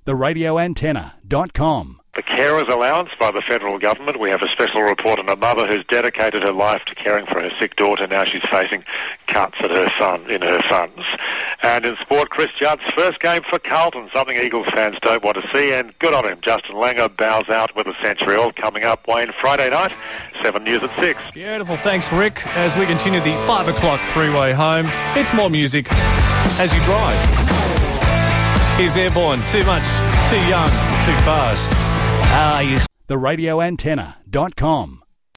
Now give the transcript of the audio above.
theradioantenna.com. The carers allowance by the federal government. We have a special report on a mother who's dedicated her life to caring for her sick daughter. Now she's facing cuts at her funds. And in sport, Chris Judd's first game for Carlton, something Eagles fans don't want to see, and good on him. Justin Langer bows out with a century. All coming up, Wayne, Friday night, 7 News at 6. Beautiful. Thanks, Rick. As we continue the 5 o'clock freeway home, it's more music as you drive. Here's Airborne. Too much, too young, too fast. theradioantenna.com.